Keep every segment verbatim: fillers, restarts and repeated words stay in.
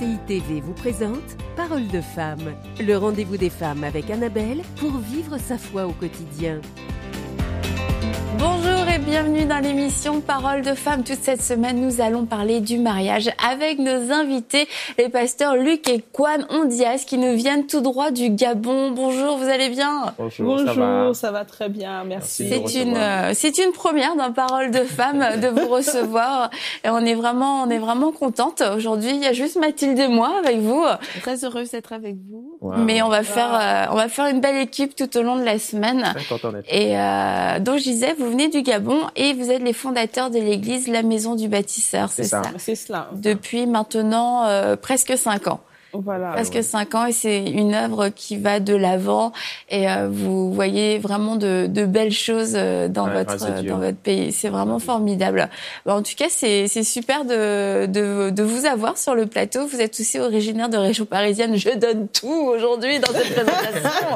C I T V vous présente Parole de femme, le rendez-vous des femmes avec Annabelle pour vivre sa foi au quotidien. Bonjour et bienvenue dans l'émission Parole de femmes. Toute cette semaine, nous allons parler du mariage avec nos invités, les pasteurs Luc et Kwan Ondias, qui nous viennent tout droit du Gabon. Bonjour, vous allez bien? Bonjour, Bonjour, ça va, ça va très bien, merci. C'est une, euh, c'est une première dans Parole de femmes de vous recevoir. Et on est vraiment, on est vraiment contente. Aujourd'hui, il y a juste Mathilde et moi avec vous. Très heureuse d'être avec vous. Wow. Mais on va faire, euh, on va faire une belle équipe tout au long de la semaine. Très content d'être là. Et euh, donc je disais, vous venez du Gabon et vous êtes les fondateurs de l'église La Maison du Bâtisseur, c'est, C'est ça. ça. C'est cela. Depuis maintenant euh, presque cinq ans. Voilà. Presque ouais. cinq ans et c'est une œuvre qui va de l'avant et euh, vous voyez vraiment de, de belles choses euh, dans Ouais, grâce à votre Dieu. dans votre pays. C'est vraiment formidable. Bon, en tout cas, c'est c'est super de, de de vous avoir sur le plateau. Vous êtes aussi originaire de région parisienne. Je donne tout aujourd'hui dans cette présentation.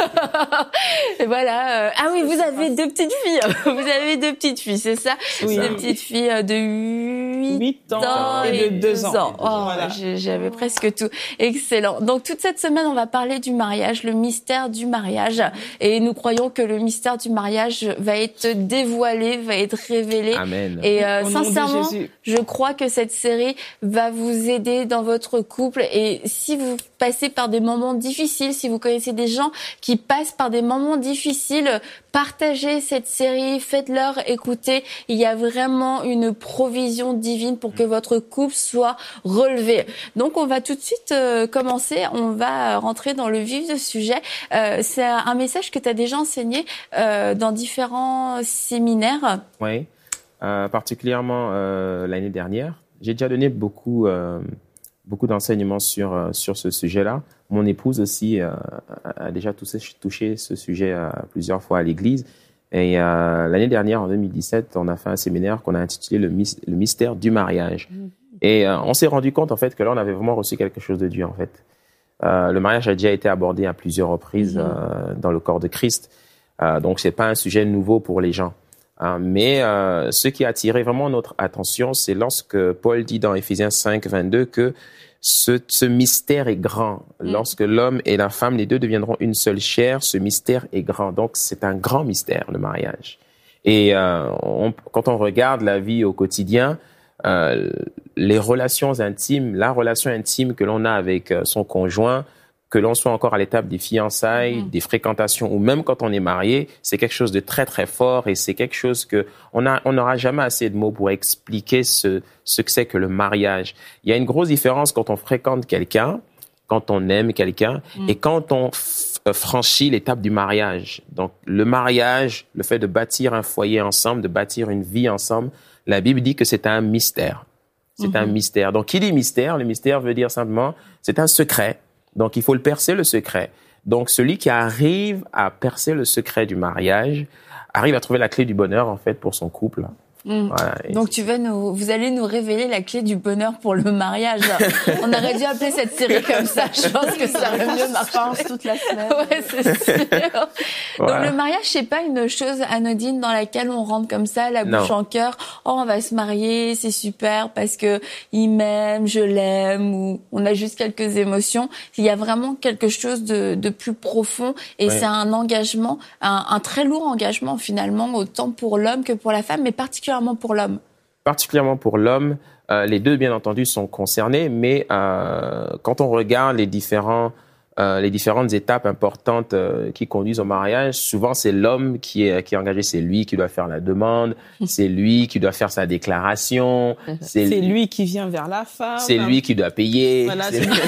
Et voilà. Ah oui, vous avez deux petites filles. Vous avez deux petites filles, c'est ça? Oui. Deux petites filles de huit Huit ans ans et de deux ans. Oh, Voilà. j'ai- j'avais presque tout. Excellent. Donc toute cette semaine, on va parler du mariage, le mystère du mariage. Et nous croyons que le mystère du mariage va être dévoilé, va être révélé. Amen. Et euh, Au nom de sincèrement, Jésus. je crois que cette série va vous aider dans votre couple. Et si vous passez par des moments difficiles, si vous connaissez des gens qui passent par des moments difficiles, partagez cette série, faites-leur écouter. Il y a vraiment une provision divine pour que votre couple soit relevé. Donc on va tout de suite euh, commencer. On va rentrer dans le vif du sujet. Euh, c'est un message que tu as déjà enseigné euh, dans différents séminaires. Oui, euh, particulièrement euh, l'année dernière. J'ai déjà donné beaucoup, euh, beaucoup d'enseignements sur, euh, sur ce sujet-là. Mon épouse aussi euh, a déjà touché, touché ce sujet euh, plusieurs fois à l'église. Et euh, l'année dernière, en deux mille dix-sept, on a fait un séminaire qu'on a intitulé le, mys- le mystère du mariage. Et euh, on s'est rendu compte en fait que là, on avait vraiment reçu quelque chose de Dieu en fait. Euh, le mariage a déjà été abordé à plusieurs reprises Mhm. euh, dans le corps de Christ. Euh, donc, c'est pas un sujet nouveau pour les gens. Hein, mais euh, ce qui a attiré vraiment notre attention, c'est lorsque Paul dit dans Éphésiens cinq, vingt-deux que ce, ce mystère est grand. Mhm. Lorsque l'homme et la femme, les deux deviendront une seule chair, ce mystère est grand. Donc, c'est un grand mystère, le mariage. Et euh, on, quand on regarde la vie au quotidien, euh, les relations intimes, la relation intime que l'on a avec euh, son conjoint, que l'on soit encore à l'étape des fiançailles, Mhm. des fréquentations, ou même quand on est marié, c'est quelque chose de très très fort et c'est quelque chose que on a, on n'aura jamais assez de mots pour expliquer ce, ce que c'est que le mariage. Il y a une grosse différence quand on fréquente quelqu'un, quand on aime quelqu'un, Mhm. et quand on f- euh, franchit l'étape du mariage. Donc le mariage, le fait de bâtir un foyer ensemble, de bâtir une vie ensemble, la Bible dit que c'est un mystère. C'est Mhm. un mystère. Donc, qui dit mystère? Le mystère veut dire simplement, c'est un secret. Donc, il faut le percer, le secret. Donc, celui qui arrive à percer le secret du mariage arrive à trouver la clé du bonheur, en fait, pour son couple. Mhm. Voilà. Et Donc tu vas nous, vous allez nous révéler la clé du bonheur pour le mariage. On aurait dû appeler cette série comme ça. Je pense que ça aurait mieux marché. Pense toute la semaine. Ouais, c'est sûr. Donc Voilà. le mariage, c'est pas une chose anodine dans laquelle on rentre comme ça, la bouche Non. en cœur. Oh, on va se marier, c'est super parce que il m'aime, je l'aime, ou on a juste quelques émotions. Il y a vraiment quelque chose de, de plus profond et Ouais. c'est un engagement, un, un très lourd engagement finalement, autant pour l'homme que pour la femme, mais particulièrement pour l'homme. Particulièrement pour l'homme, euh, les deux, bien entendu, sont concernés, mais euh, quand on regarde les différents Euh, les différentes étapes importantes euh, qui conduisent au mariage, souvent c'est l'homme qui est, qui est engagé, c'est lui qui doit faire la demande, c'est lui qui doit faire sa déclaration, C'est lui qui vient vers la femme. c'est lui qui doit payer. Voilà, c'est- c'est-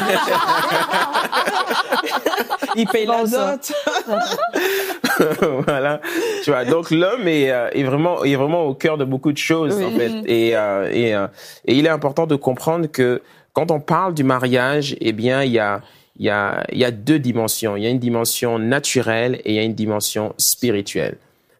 Il paye la Bon, ça. dot. Voilà, tu vois. Donc l'homme est, euh, est vraiment est vraiment au cœur de beaucoup de choses Oui. en fait, et euh, et euh, et il est important de comprendre que quand on parle du mariage, eh bien il y a il y a il y a deux dimensions. Il y a une dimension naturelle et il y a une dimension spirituelle.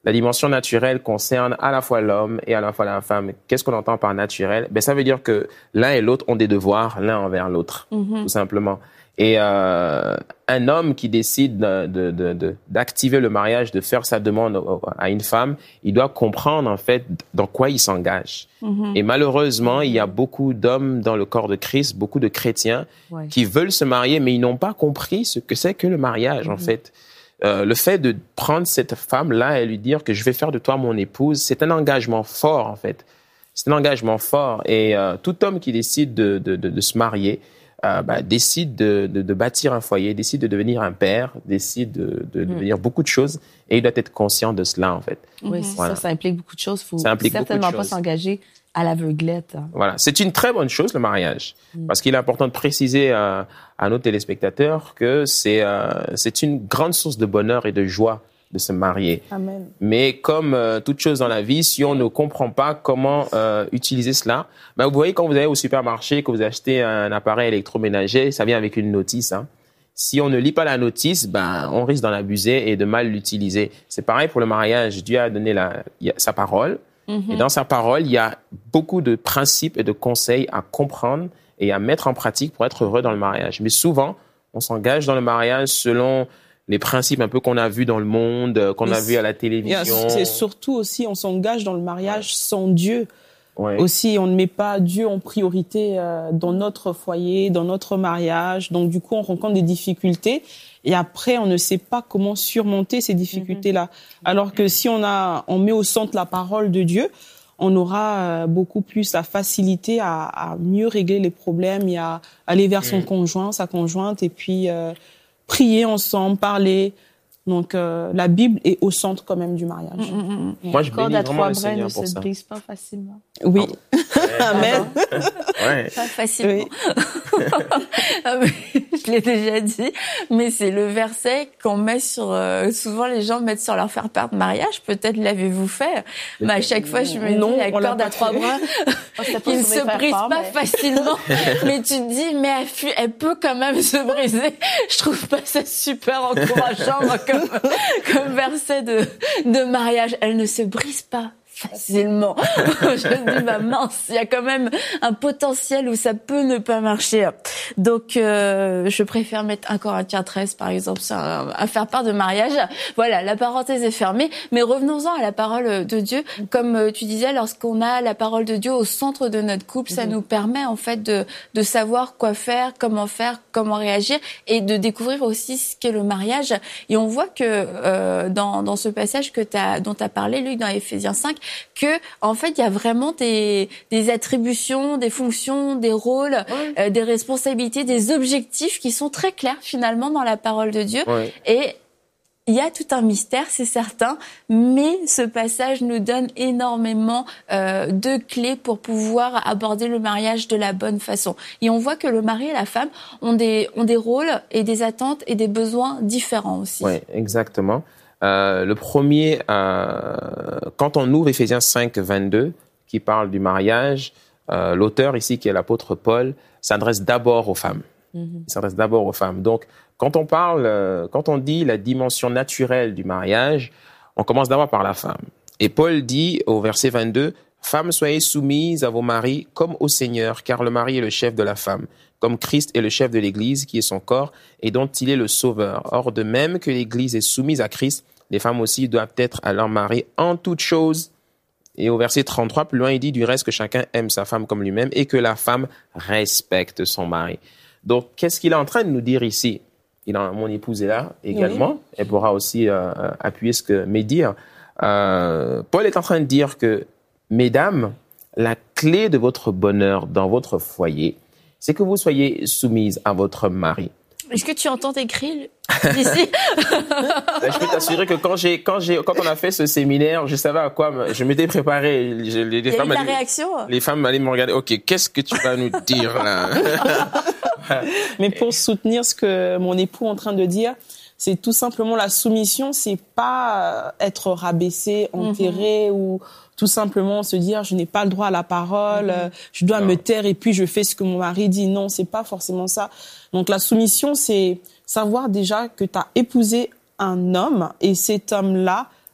La dimension naturelle concerne à la fois l'homme et à la fois la femme. Qu'est-ce qu'on entend par naturel? Ben, ça veut dire que l'un et l'autre ont des devoirs l'un envers l'autre, mm-hmm. tout simplement. Et euh, un homme qui décide de, de, de, de, d'activer le mariage, de faire sa demande à une femme, il doit comprendre en fait dans quoi il s'engage. Mm-hmm. Et malheureusement, il y a beaucoup d'hommes dans le corps de Christ, beaucoup de chrétiens ouais. qui veulent se marier, mais ils n'ont pas compris ce que c'est que le mariage mm-hmm. en fait. Euh, le fait de prendre cette femme-là et lui dire que je vais faire de toi mon épouse, c'est un engagement fort en fait. C'est un engagement fort. Et euh, tout homme qui décide de, de, de, de se marier, Euh, bah, décide de, de, de bâtir un foyer, décide de devenir un père, décide de, de, de mmh. devenir beaucoup de choses, et il doit être conscient de cela en fait. Oui, mmh. voilà. ça, ça implique beaucoup de choses. Il faut certainement pas s'engager à l'aveuglette. Voilà, c'est une très bonne chose le mariage, mmh. parce qu'il est important de préciser à, à nos téléspectateurs que c'est euh, c'est une grande source de bonheur et de joie de se marier. Amen. Mais comme euh, toute chose dans la vie, si on ne comprend pas comment euh, utiliser cela, ben vous voyez quand vous allez au supermarché, que vous achetez un appareil électroménager, ça vient avec une notice. Hein. Si on ne lit pas la notice, ben on risque d'en abuser et de mal l'utiliser. C'est pareil pour le mariage. Dieu a donné la, sa parole, mm-hmm. et dans sa parole, il y a beaucoup de principes et de conseils à comprendre et à mettre en pratique pour être heureux dans le mariage. Mais souvent, on s'engage dans le mariage selon les principes un peu qu'on a vus dans le monde, qu'on Mais a vus à la télévision. C'est surtout aussi, on s'engage dans le mariage ouais. sans Dieu. Ouais. Aussi, on ne met pas Dieu en priorité euh, dans notre foyer, dans notre mariage. Donc, du coup, on rencontre des difficultés. Et après, on ne sait pas comment surmonter ces difficultés-là. Mm-hmm. Alors que si on a, on met au centre la parole de Dieu, on aura euh, beaucoup plus la facilité à, à mieux régler les problèmes et à aller vers son mm. conjoint, sa conjointe, et puis euh, prier ensemble, parler. Donc, euh, la Bible est au centre quand même du mariage. Mmh, mmh. Moi, je bénis vraiment le Seigneur pour ça. Ne se brise pas facilement. Oui. Amen. Ouais. Pas facilement. Oui. Je l'ai déjà dit, mais c'est le verset qu'on met sur... Euh, souvent, les gens mettent sur leur faire-part de mariage. Peut-être l'avez-vous fait. Mais à chaque fois, je me dis, la corde à trois bras, qui ne se brise pas mais... facilement. Mais tu te dis, mais elle, elle peut quand même se briser. Je trouve pas ça super encourageant, moi, comme, comme verset de, de mariage. Elle ne se brise pas facilement. Je me dis, bah mince, il y a quand même un potentiel où ça peut ne pas marcher. Donc, euh, je préfère mettre un Corinthiens treize, par exemple, sur un, un faire-part de mariage. Voilà, la parenthèse est fermée. Mais revenons-en à la parole de Dieu. Comme tu disais, lorsqu'on a la parole de Dieu au centre de notre couple, ça mmh. nous permet en fait de, de savoir quoi faire, comment faire, comment réagir, et de découvrir aussi ce qu'est le mariage. Et on voit que euh, dans, dans ce passage que t'as, dont tu as parlé, Luc, dans Éphésiens cinq, que en fait il y a vraiment des des attributions, des fonctions, des rôles, oui. euh, des responsabilités, des objectifs qui sont très clairs finalement dans la parole de Dieu. Oui. Et il y a tout un mystère, c'est certain, mais ce passage nous donne énormément euh, de clés pour pouvoir aborder le mariage de la bonne façon. Et on voit que le mari et la femme ont des ont des rôles et des attentes et des besoins différents aussi. Oui, exactement. Euh, le premier, euh, quand on ouvre Éphésiens cinq, vingt-deux, qui parle du mariage, euh, l'auteur ici, qui est l'apôtre Paul, s'adresse d'abord aux femmes. Mm-hmm. Il s'adresse d'abord aux femmes. Donc, quand on parle, euh, quand on dit la dimension naturelle du mariage, on commence d'abord par la femme. Et Paul dit au verset vingt-deux, « Femmes, soyez soumises à vos maris comme au Seigneur, car le mari est le chef de la femme, comme Christ est le chef de l'Église, qui est son corps, et dont il est le sauveur. Or, de même que l'Église est soumise à Christ, les femmes aussi doivent être à leur mari en toutes choses. » Et au verset trente-trois, plus loin, il dit du reste que chacun aime sa femme comme lui-même et que la femme respecte son mari. Donc, qu'est-ce qu'il est en train de nous dire ici? Il a, mon épouse est là également. Oui. Elle pourra aussi euh, appuyer ce que met dire. Euh, Paul est en train de dire que, mesdames, la clé de votre bonheur dans votre foyer, c'est que vous soyez soumises à votre mari. Est-ce que tu entends tes cris d'ici? Je peux t'assurer que quand j'ai, quand j'ai, quand on a fait ce séminaire, je savais à quoi je m'étais préparé. Je, les, les Il y a femmes eu la allaient, réaction. Les femmes allaient me regarder. Ok, qu'est-ce que tu vas nous dire là? Mais pour soutenir ce que mon époux est en train de dire, c'est tout simplement la soumission. C'est pas être rabaissé, enterré mm-hmm. ou tout simplement se dire je n'ai pas le droit à la parole, mm-hmm. je dois non. me taire et puis je fais ce que mon mari dit. Non, c'est pas forcément ça. Donc la soumission, c'est savoir déjà que tu as épousé un homme et cet homme-là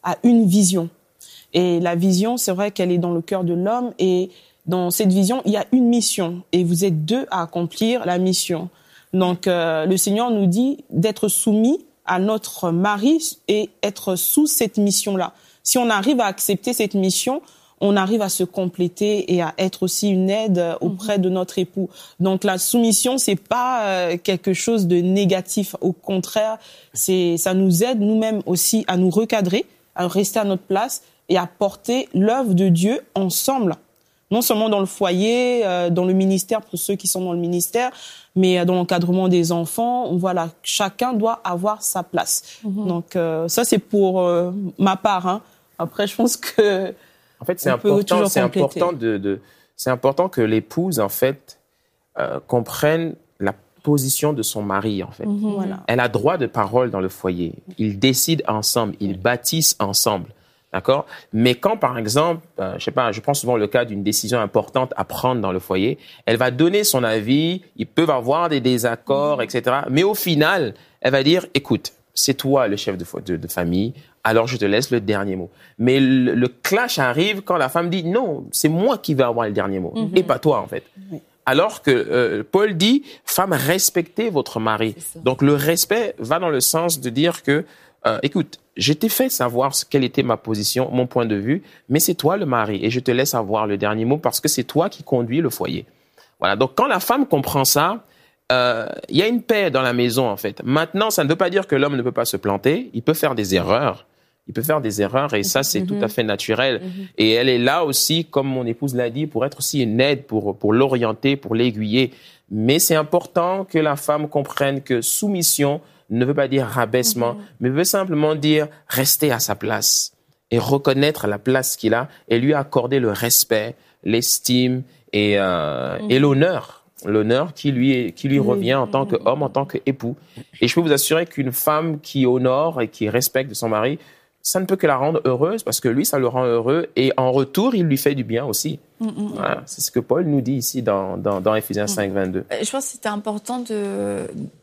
a une vision. Et la vision, c'est vrai qu'elle est dans le cœur de l'homme. Et dans cette vision, il y a une mission. Et vous êtes deux à accomplir la mission. Donc, euh, le Seigneur nous dit d'être soumis à notre mari et être sous cette mission-là. Si on arrive à accepter cette mission, on arrive à se compléter et à être aussi une aide auprès de notre époux. Donc la soumission, c'est pas euh, quelque chose de négatif. Au contraire, c'est ça nous aide nous-mêmes aussi à nous recadrer, à rester à notre place et à porter l'œuvre de Dieu ensemble. Non seulement dans le foyer, euh, dans le ministère pour ceux qui sont dans le ministère, mais dans l'encadrement des enfants. Voilà, chacun doit avoir sa place. Mm-hmm. Donc euh, ça, c'est pour euh, ma part. Hein. Après, je pense que en fait, c'est important, c'est important de, de, c'est important que l'épouse, en fait, euh, comprenne la position de son mari, en fait. Mmh, voilà. Elle a droit de parole dans le foyer. Ils décident ensemble, ils bâtissent ensemble, d'accord? Mais quand, par exemple, euh, je sais pas, je prends souvent le cas d'une décision importante à prendre dans le foyer, elle va donner son avis, ils peuvent avoir des désaccords, mmh. et cetera. Mais au final, elle va dire, écoute, c'est toi le chef de, de, de famille, alors je te laisse le dernier mot. Mais le, le clash arrive quand la femme dit non, c'est moi qui vais avoir le dernier mot, mm-hmm. et pas toi en fait. Mm-hmm. Alors que euh, Paul dit, femme, respectez votre mari. Donc le respect va dans le sens de dire que, euh, écoute, je t'ai fait savoir quelle était ma position, mon point de vue, mais c'est toi le mari et je te laisse avoir le dernier mot parce que c'est toi qui conduis le foyer. Voilà. Donc quand la femme comprend ça, il euh, y a une paix dans la maison, en fait. Maintenant, ça ne veut pas dire que l'homme ne peut pas se planter. Il peut faire des erreurs. Il peut faire des erreurs et ça, c'est mm-hmm. tout à fait naturel. Mm-hmm. Et elle est là aussi, comme mon épouse l'a dit, pour être aussi une aide, pour, pour l'orienter, pour l'aiguiller. Mais c'est important que la femme comprenne que soumission ne veut pas dire rabaissement, mm-hmm. mais veut simplement dire rester à sa place et reconnaître la place qu'il a et lui accorder le respect, l'estime et, euh, mm-hmm. et l'honneur. L'honneur qui lui, qui lui revient en tant qu'homme, en tant qu'époux. Et je peux vous assurer qu'une femme qui honore et qui respecte son mari, ça ne peut que la rendre heureuse parce que lui, ça le rend heureux et en retour, il lui fait du bien aussi. Mm-hmm. Voilà. C'est ce que Paul nous dit ici dans, dans, dans Éphésiens mm-hmm. cinq, vingt-deux. Je pense que c'était important de...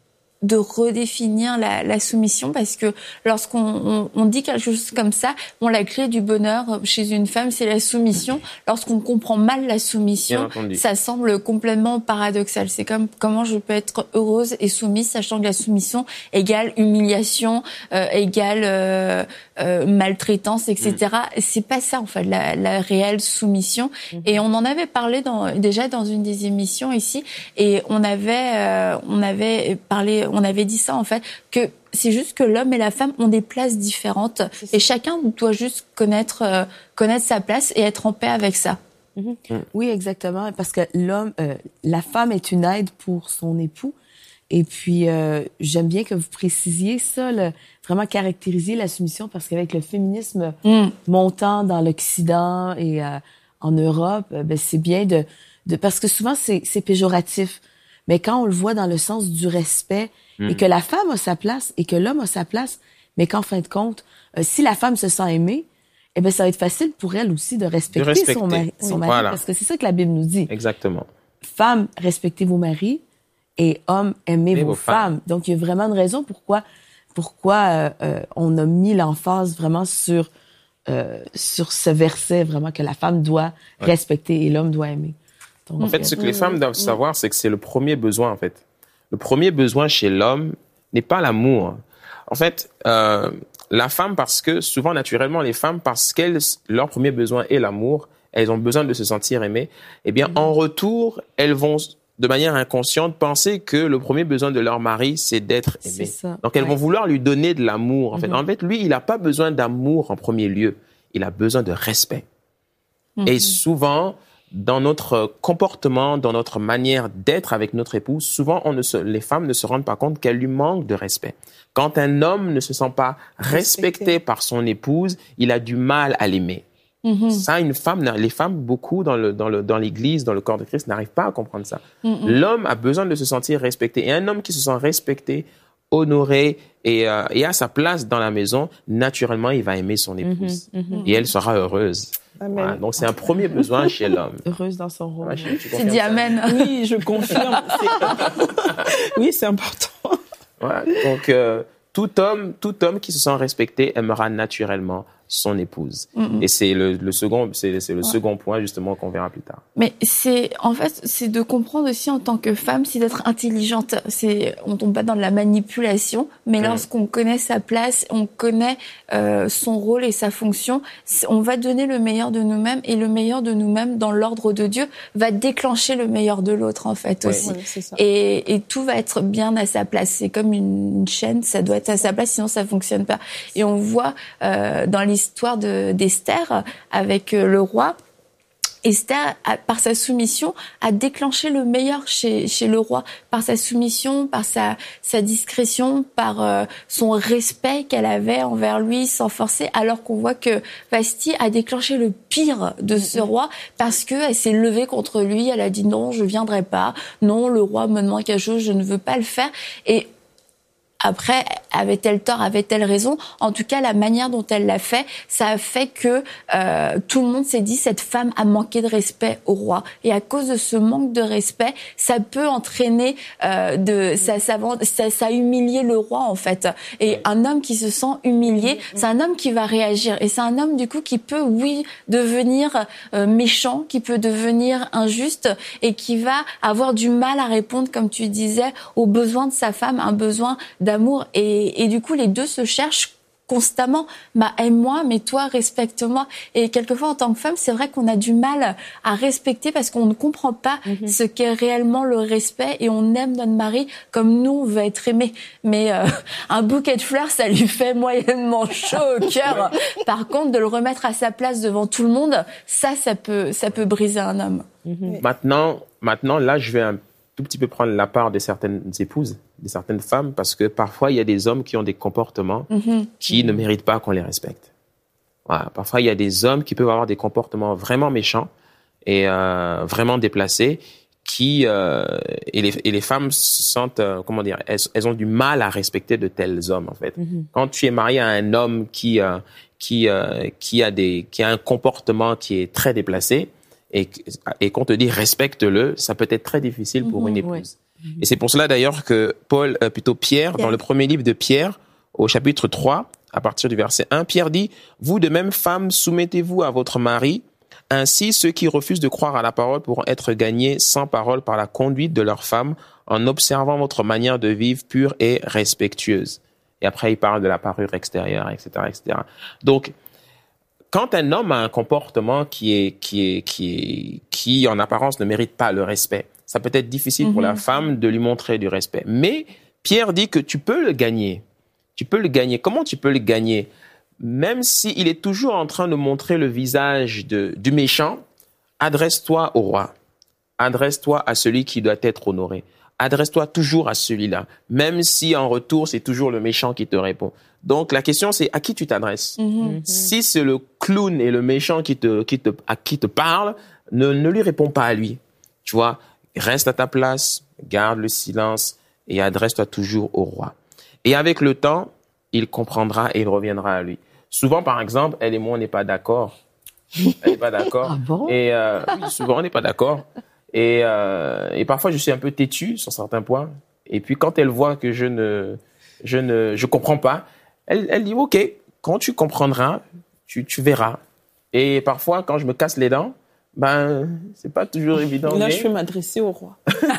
de redéfinir la, la soumission parce que lorsqu'on on, on dit quelque chose comme ça, bon, la clé du bonheur chez une femme, c'est la soumission. Lorsqu'on comprend mal la soumission, ça semble complètement paradoxal. C'est comme comment je peux être heureuse et soumise, sachant que la soumission égale humiliation, euh, égale euh, euh, maltraitance, et cetera. Mm. C'est pas ça en fait, la, la réelle soumission. Mm. Et on en avait parlé dans, déjà dans une des émissions ici, et on avait, euh, on avait parlé. On avait dit ça, en fait, que c'est juste que l'homme et la femme ont des places différentes et chacun doit juste connaître, euh, connaître sa place et être en paix avec ça. Mm-hmm. Mm. Oui, exactement, parce que l'homme, euh, la femme est une aide pour son époux. Et puis, euh, j'aime bien que vous précisiez ça, le, vraiment caractériser la soumission, parce qu'avec le féminisme mm. montant dans l'Occident et euh, en Europe, ben, c'est bien de, de... Parce que souvent, c'est, c'est péjoratif. Mais quand on le voit dans le sens du respect, mmh. et que la femme a sa place et que l'homme a sa place, mais qu'en fin de compte, euh, si la femme se sent aimée, eh ben ça va être facile pour elle aussi de respecter, de respecter. son mari, son mari voilà. Parce que c'est ça que la Bible nous dit. Exactement. Femmes, respectez vos maris, et hommes, aimez et vos, vos femmes. femmes. Donc il y a vraiment une raison pourquoi pourquoi euh, euh, on a mis l'emphase vraiment sur euh, sur ce verset vraiment que la femme doit ouais. respecter et l'homme doit aimer. Donc, en fait, ce que les femmes doivent savoir, c'est que c'est le premier besoin, en fait. Le premier besoin chez l'homme n'est pas l'amour. En fait, euh, la femme, parce que souvent, naturellement, les femmes, parce qu'elles, leur premier besoin est l'amour, elles ont besoin de se sentir aimées, eh bien, mm-hmm. en retour, elles vont, de manière inconsciente, penser que le premier besoin de leur mari, c'est d'être aimé. C'est ça. Donc, elles ouais. vont vouloir lui donner de l'amour, en fait. Mm-hmm. En fait, lui, il n'a pas besoin d'amour en premier lieu. Il a besoin de respect. Mm-hmm. Et souvent, dans notre comportement, dans notre manière d'être avec notre épouse, souvent on ne se, les femmes ne se rendent pas compte qu'elles lui manquent de respect. Quand un homme ne se sent pas respecté, respecté par son épouse, il a du mal à l'aimer. Mm-hmm. Ça, une femme, les femmes, beaucoup dans le, dans le, dans l'église, dans le corps de Christ, n'arrivent pas à comprendre ça. Mm-hmm. L'homme a besoin de se sentir respecté. Et un homme qui se sent respecté, honoré et, euh, et à sa place dans la maison, naturellement, il va aimer son épouse. Mm-hmm. Mm-hmm. Et elle sera heureuse. Voilà, donc c'est un premier besoin chez l'homme. Heureuse dans son rôle. Ouais, tu, tu c'est dit amen. Oui, je confirme. C'est... oui, c'est important. Voilà, donc euh, tout homme, tout homme qui se sent respecté aimera naturellement son épouse. Mm-hmm. Et c'est le, le second, c'est, c'est le ouais. second point justement qu'on verra plus tard. Mais c'est, en fait, c'est de comprendre aussi en tant que femme, c'est d'être intelligente. C'est, on tombe pas dans de la manipulation, mais mm. lorsqu'on connaît sa place, on connaît euh, son rôle et sa fonction, on va donner le meilleur de nous-mêmes, et le meilleur de nous-mêmes dans l'ordre de Dieu va déclencher le meilleur de l'autre en fait ouais, aussi. Ouais, c'est ça. Et, et tout va être bien à sa place. C'est comme une, une chaîne, ça doit être à sa place, sinon ça fonctionne pas. Et on voit euh, dans l'histoire L'histoire de, d'Esther avec le roi. Esther, par sa soumission, a déclenché le meilleur chez, chez le roi, par sa soumission, par sa, sa discrétion, par euh, son respect qu'elle avait envers lui, sans forcer, alors qu'on voit que Vashti a déclenché le pire de ce roi parce que elle s'est levée contre lui, elle a dit non, je viendrai pas, non, le roi me demande quelque chose, je ne veux pas le faire. Et après, avait-elle tort, avait-elle raison? En tout cas, la manière dont elle l'a fait, ça a fait que euh, tout le monde s'est dit cette femme a manqué de respect au roi. Et à cause de ce manque de respect, ça peut entraîner euh, de ça, ça, ça, ça a humilié le roi en fait. Et un homme qui se sent humilié, c'est un homme qui va réagir. Et c'est un homme du coup qui peut, oui, devenir euh, méchant, qui peut devenir injuste et qui va avoir du mal à répondre, comme tu disais, aux besoins de sa femme, un besoin d'amour. Et, et du coup, les deux se cherchent constamment. Bah, aime-moi, mais toi, respecte-moi. Et quelquefois, en tant que femme, c'est vrai qu'on a du mal à respecter parce qu'on ne comprend pas mm-hmm. ce qu'est réellement le respect et on aime notre mari comme nous, on veut être aimé. Mais euh, un bouquet de fleurs, ça lui fait moyennement chaud au cœur. Par contre, de le remettre à sa place devant tout le monde, ça, ça peut, ça peut briser un homme. Mm-hmm. Maintenant, maintenant, là, je vais un tout petit peu prendre la part de certaines épouses, de certaines femmes, parce que parfois, il y a des hommes qui ont des comportements mm-hmm. qui mm-hmm. ne méritent pas qu'on les respecte. Voilà. Parfois, il y a des hommes qui peuvent avoir des comportements vraiment méchants et euh, vraiment déplacés, qui euh, et, les, et les femmes se sentent, euh, comment dire, elles, elles ont du mal à respecter de tels hommes, en fait. Mm-hmm. Quand tu es marié à un homme qui, euh, qui, euh, qui, a des, qui a un comportement qui est très déplacé, et, et qu'on te dit respecte-le, ça peut être très difficile pour mmh, une épouse. Ouais. Et c'est pour cela d'ailleurs que Paul, euh, plutôt Pierre, Pierre, dans le premier livre de Pierre, au chapitre trois, à partir du verset un, Pierre dit « Vous de même, femmes, soumettez-vous à votre mari, ainsi ceux qui refusent de croire à la parole pourront être gagnés sans parole par la conduite de leur femme, en observant votre manière de vivre pure et respectueuse. » Et après, il parle de la parure extérieure, et cetera, et cetera. Donc, quand un homme a un comportement qui est, qui est, qui est, qui en apparence ne mérite pas le respect, ça peut être difficile mm-hmm. pour la femme de lui montrer du respect. Mais Pierre dit que tu peux le gagner. Tu peux le gagner. Comment tu peux le gagner? Même s'il est toujours en train de montrer le visage de, du méchant, adresse-toi au roi. Adresse-toi à celui qui doit être honoré. Adresse-toi toujours à celui-là. Même si en retour, c'est toujours le méchant qui te répond. Donc, la question, c'est à qui tu t'adresses. Mm-hmm. Si c'est le clown et le méchant qui te, qui te, à qui te parle, ne, ne lui réponds pas à lui. Tu vois, reste à ta place, garde le silence et adresse-toi toujours au roi. Et avec le temps, il comprendra et il reviendra à lui. Souvent, par exemple, elle et moi, on n'est pas d'accord. Elle n'est pas d'accord. Ah bon? Et euh, oui, souvent, on n'est pas d'accord. Et, euh, et parfois, je suis un peu têtu sur certains points. Et puis, quand elle voit que je ne, je ne, je comprends pas, Elle, elle dit, OK, quand tu comprendras, tu, tu verras. Et parfois, quand je me casse les dents, ben, c'est pas toujours évident. Là, mais... je peux m'adresser au roi.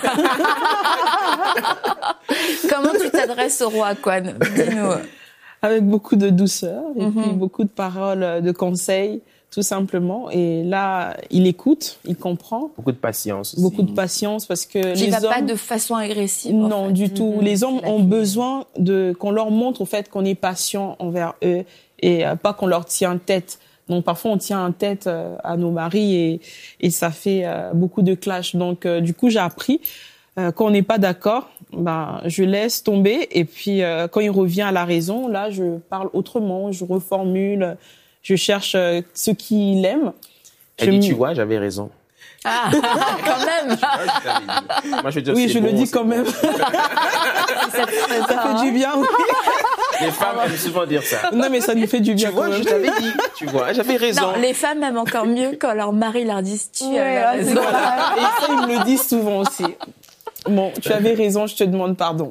Comment tu t'adresses au roi, Kwan? Dis-nous. Avec beaucoup de douceur et mm-hmm. puis beaucoup de paroles, de conseils, tout simplement. Et là, il écoute, il comprend. Beaucoup de patience aussi. Beaucoup de patience parce que tu les vas hommes... pas de façon agressive. Non, en fait. du tout. Mm-hmm. Les hommes ont besoin de qu'on leur montre au fait qu'on est patient envers eux et euh, pas qu'on leur tient tête. Donc parfois on tient en tête euh, à nos maris et et ça fait euh, beaucoup de clash. Donc euh, du coup j'ai appris euh, quand on n'est pas d'accord, ben je laisse tomber et puis euh, quand il revient à la raison, là je parle autrement, je reformule, je cherche euh, ce qu'il aime. Elle dit, tu vois, j'avais raison. Ah, quand même. Moi, je veux dire, oui, je bon, le dis quand bon. même. ça fait, ça fait du bien. Oui. Les femmes aiment souvent dire ça. Non, mais ça nous fait du bien. Tu vois, quand même. je t'avais dit. Tu vois, j'avais raison. Non, les femmes aiment encore mieux quand leur mari leur dit tu ouais, as raison. Voilà. Et ça, ils me le disent souvent aussi. Bon, tu avais raison, je te demande pardon.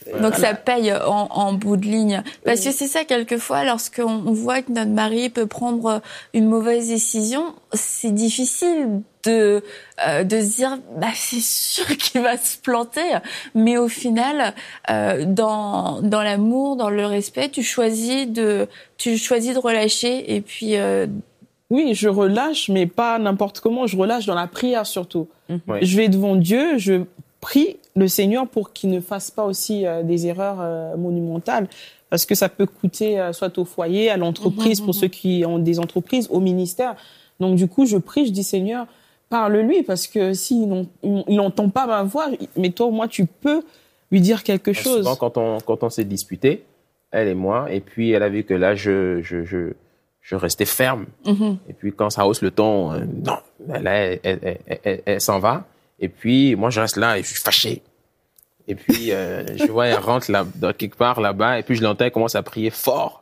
Donc ça paye en, en bout de ligne. Parce que c'est ça, quelquefois, lorsqu'on voit que notre mari peut prendre une mauvaise décision, c'est difficile de euh, de se dire bah c'est sûr qu'il va se planter, mais au final euh, dans dans l'amour, dans le respect, tu choisis de tu choisis de relâcher et puis euh... oui, je relâche, mais pas n'importe comment, je relâche dans la prière surtout. Mmh. Oui. Je vais devant Dieu, je prie le Seigneur pour qu'il ne fasse pas aussi euh, des erreurs euh, monumentales, parce que ça peut coûter euh, soit au foyer, à l'entreprise, mmh, pour mmh. ceux qui ont des entreprises, au ministère. Donc du coup, je prie, je dis Seigneur, parle-lui, parce que s'il n'entend pas ma voix, mais toi au moins tu peux lui dire quelque et chose. Souvent, quand on quand on s'est disputé, elle et moi, et puis elle a vu que là je je je je restais ferme. Mmh. Et puis quand ça hausse le ton, euh, non, là elle elle, elle, elle, elle, elle s'en va. Et puis moi je reste là et je suis fâché. Et puis euh, je vois elle rentre là dans quelque part là-bas, et puis je l'entends, elle commence à prier fort.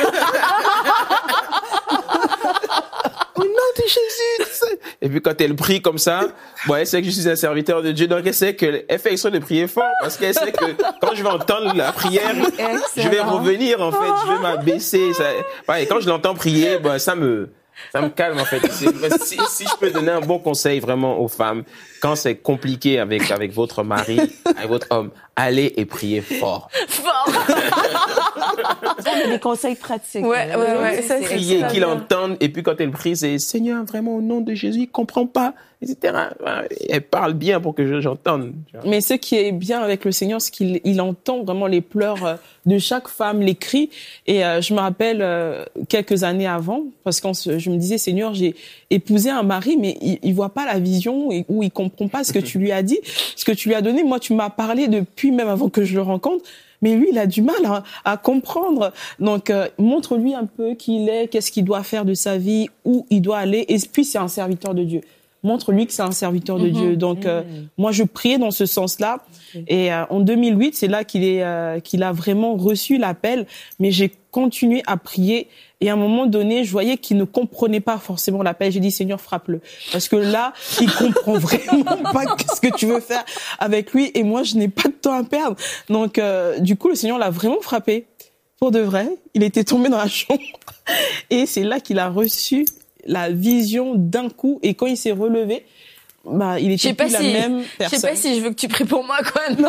Au nom de Jésus. Et puis quand elle prie comme ça, bon, elle sait que je suis un serviteur de Dieu, donc elle sait qu'elle fait exprès de prier fort, parce qu'elle sait que quand je vais entendre la prière, excellent. Je vais revenir en fait, je vais m'abaisser. Ça... Et quand je l'entends prier, bon, ça me ça me calme en fait. Si, si je peux donner un bon conseil vraiment aux femmes, quand c'est compliqué avec avec votre mari, avec votre homme, allez et priez fort. Fort. Ça, des conseils pratiques. Ouais, ouais, ouais. Ça, c'est prier, qu'il entende. Et puis quand elle prie, c'est Seigneur, vraiment au nom de Jésus, il comprend pas, et cetera. Elle parle bien pour que j'entende. Mais ce qui est bien avec le Seigneur, c'est qu'il il entend vraiment les pleurs de chaque femme, les cris. Et euh, je me rappelle euh, quelques années avant, parce que je me disais Seigneur, j'ai épousé un mari, mais il, il voit pas la vision, et, ou il comprend pas ce que tu lui as dit, ce que tu lui as donné. Moi, tu m'as parlé depuis même avant que je le rencontre. Mais lui, il a du mal à, à comprendre. Donc, euh, montre-lui un peu qui il est, qu'est-ce qu'il doit faire de sa vie, où il doit aller. Et puis, c'est un serviteur de Dieu. Montre-lui que c'est un serviteur de mmh, Dieu. Donc, mmh. euh, moi, je priais dans ce sens-là. Mmh. Et euh, en deux mille huit, c'est là qu'il est, euh, qu'il a vraiment reçu l'appel. Mais j'ai continué à prier. Et à un moment donné, je voyais qu'il ne comprenait pas forcément l'appel. J'ai dit, Seigneur, frappe-le. Parce que là, il comprend vraiment pas ce que tu veux faire avec lui. Et moi, je n'ai pas de temps à perdre. Donc, euh, du coup, le Seigneur l'a vraiment frappé. Pour de vrai. Il était tombé dans la chambre. Et c'est là qu'il a reçu la vision d'un coup. Et quand il s'est relevé, bah, il était plus la si, même personne. Je sais pas si je veux que tu pries pour moi, quoi. Non.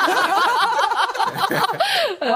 Wow.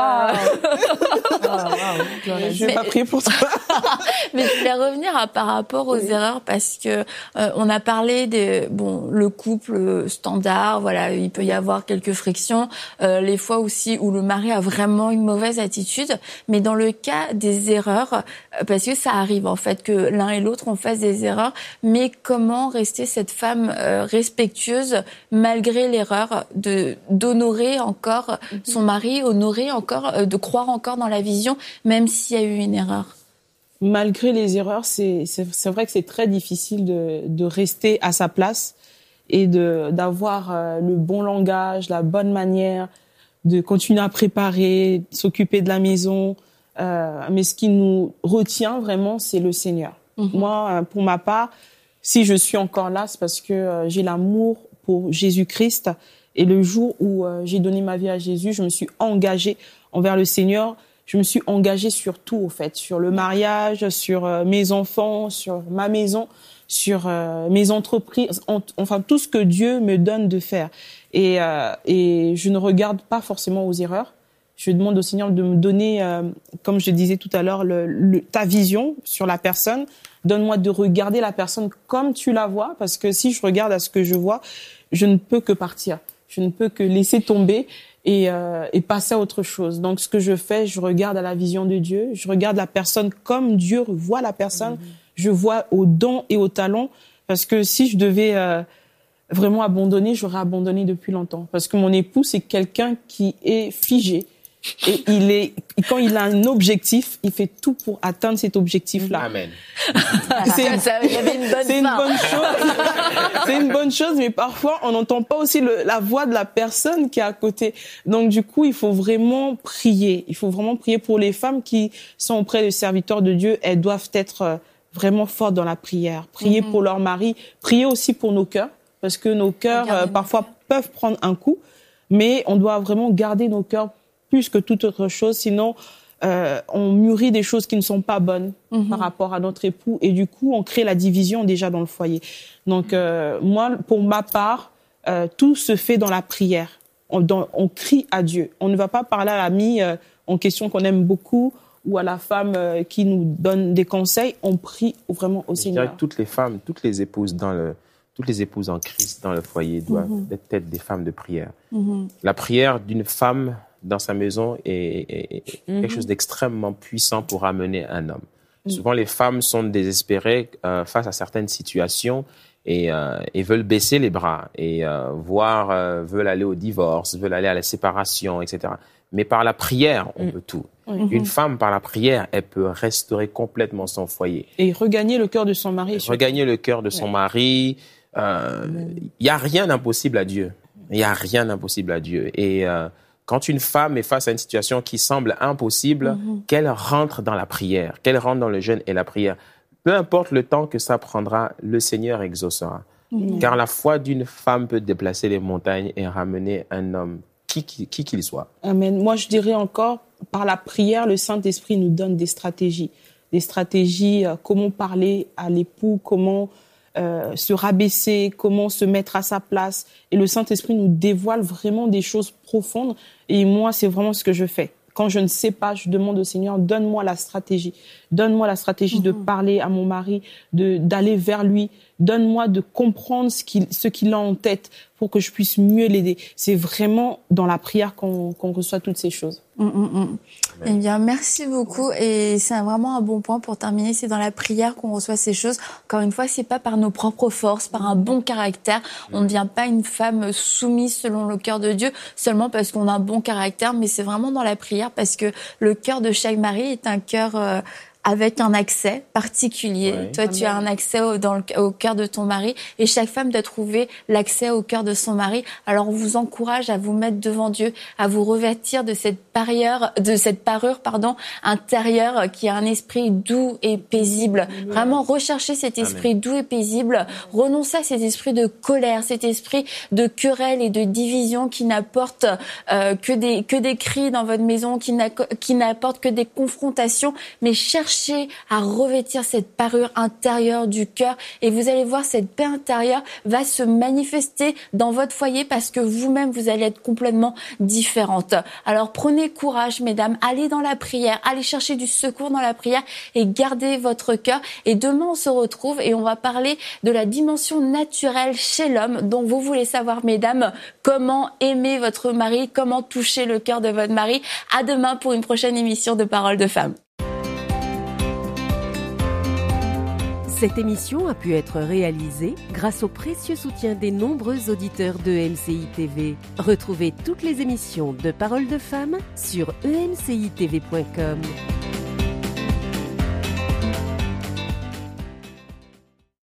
Wow, wow. Je vais mais, pas prier pour toi. Mais je voulais revenir à, par rapport aux oui. erreurs, parce que euh, on a parlé de bon le couple standard, voilà, il peut y avoir quelques frictions, euh, les fois aussi où le mari a vraiment une mauvaise attitude, mais dans le cas des erreurs, euh, parce que ça arrive en fait que l'un et l'autre on fasse des erreurs, mais comment rester cette femme euh, respectueuse malgré l'erreur, de d'honorer encore mm-hmm. son mari, honorer encore, euh, de croire encore dans la vision, même s'il y a eu une erreur. Malgré les erreurs, c'est, c'est, c'est vrai que c'est très difficile de, de rester à sa place et de, d'avoir euh, le bon langage, la bonne manière, de continuer à préparer, s'occuper de la maison. Euh, mais ce qui nous retient vraiment, c'est le Seigneur. Mm-hmm. Moi, pour ma part, si je suis encore là, c'est parce que euh, j'ai l'amour pour Jésus-Christ. Et le jour où euh, j'ai donné ma vie à Jésus, je me suis engagée envers le Seigneur. Je me suis engagée sur tout, au fait, sur le mariage, sur euh, mes enfants, sur ma maison, sur euh, mes entreprises, en, enfin tout ce que Dieu me donne de faire. Et, euh, et je ne regarde pas forcément aux erreurs. Je demande au Seigneur de me donner, euh, comme je disais tout à l'heure, le, le, ta vision sur la personne. Donne-moi de regarder la personne comme tu la vois, parce que si je regarde à ce que je vois, je ne peux que partir. Je ne peux que laisser tomber et, euh, et passer à autre chose. Donc, ce que je fais, je regarde à la vision de Dieu. Je regarde la personne comme Dieu voit la personne. Mmh. Je vois aux dons et aux talents. Parce que si je devais euh, vraiment abandonner, j'aurais abandonné depuis longtemps. Parce que mon époux, c'est quelqu'un qui est figé. Et il est, quand il a un objectif, il fait tout pour atteindre cet objectif-là. Amen. C'est, ça, il y avait une bonne c'est une bonne chose. C'est une bonne chose, mais parfois on n'entend pas aussi le, la voix de la personne qui est à côté. Donc du coup, il faut vraiment prier. Il faut vraiment prier pour les femmes qui sont auprès des serviteurs de Dieu. Elles doivent être vraiment fortes dans la prière. Prier mm-hmm. pour leur mari. Prier aussi pour nos cœurs, parce que nos cœurs euh, parfois peuvent prendre un coup. mais on doit vraiment garder nos cœurs plus que toute autre chose, sinon euh, on mûrit des choses qui ne sont pas bonnes mm-hmm. par rapport à notre époux, et du coup on crée la division déjà dans le foyer. Donc euh, moi, pour ma part, euh, tout se fait dans la prière. On, dans, on crie à Dieu. On ne va pas parler à l'ami euh, en question qu'on aime beaucoup ou à la femme euh, qui nous donne des conseils. On prie vraiment au Je Seigneur. dirais que toutes les femmes, toutes les épouses dans le, toutes les épouses en Christ dans le foyer doivent mm-hmm. être des femmes de prière. Mm-hmm. La prière d'une femme dans sa maison est, est, est mm-hmm. quelque chose d'extrêmement puissant pour amener un homme. Mm-hmm. Souvent, les femmes sont désespérées euh, face à certaines situations. Et, euh, et veulent baisser les bras et euh, voire euh, veulent aller au divorce, veulent aller à la séparation, et cetera. Mais par la prière, on mmh. peut tout. Mmh. Une femme, par la prière, elle peut restaurer complètement son foyer. Et regagner le cœur de son mari. Regagner le cœur de son ouais. mari. Il euh, n'y a rien d'impossible à Dieu. Il n'y a rien d'impossible à Dieu. Et euh, quand une femme est face à une situation qui semble impossible, mmh. qu'elle rentre dans la prière, qu'elle rentre dans le jeûne et la prière. Peu importe le temps que ça prendra, le Seigneur exaucera. Mmh. Car la foi d'une femme peut déplacer les montagnes et ramener un homme, qui qu'il qui qu'il soit. Amen. Moi, je dirais encore, par la prière, le Saint-Esprit nous donne des stratégies. Des stratégies, euh, comment parler à l'époux, comment euh, se rabaisser, comment se mettre à sa place. Et le Saint-Esprit nous dévoile vraiment des choses profondes. Et moi, c'est vraiment ce que je fais. Quand je ne sais pas, je demande au Seigneur, donne-moi la stratégie. Donne-moi la stratégie mmh. de parler à mon mari, de, d'aller vers lui. Donne-moi de comprendre ce qu'il, ce qu'il a en tête pour que je puisse mieux l'aider. C'est vraiment dans la prière qu'on, qu'on reçoit toutes ces choses. Mmh, mmh. Eh bien, merci beaucoup. Et c'est vraiment un bon point pour terminer. C'est dans la prière qu'on reçoit ces choses. Encore une fois, c'est pas par nos propres forces, par un bon caractère. On ne devient pas une femme soumise selon le cœur de Dieu seulement parce qu'on a un bon caractère, mais c'est vraiment dans la prière parce que le cœur de chaque mari est un cœur euh, avec un accès particulier. Ouais. Toi, tu as un accès au, dans le, au cœur de ton mari et chaque femme doit trouver l'accès au cœur de son mari. Alors, on vous encourage à vous mettre devant Dieu, à vous revêtir de cette parure, de cette parure, pardon, intérieure qui a un esprit doux et paisible. Ouais. Vraiment, rechercher cet esprit Amen. Doux et paisible. Renoncer à cet esprit de colère, cet esprit de querelle et de division qui n'apporte euh, que des, que des cris dans votre maison, qui, n'a, qui n'apporte que des confrontations, mais cherchez à revêtir cette parure intérieure du cœur et vous allez voir cette paix intérieure va se manifester dans votre foyer parce que vous-même vous allez être complètement différente. Alors prenez courage mesdames, allez dans la prière, allez chercher du secours dans la prière et gardez votre cœur et demain on se retrouve et on va parler de la dimension naturelle chez l'homme. Donc vous voulez savoir mesdames comment aimer votre mari, comment toucher le cœur de votre mari. À demain pour une prochaine émission de Paroles de Femmes. Cette émission a pu être réalisée grâce au précieux soutien des nombreux auditeurs de E M C I T V. Retrouvez toutes les émissions de Paroles de Femmes sur e m c i t v point com.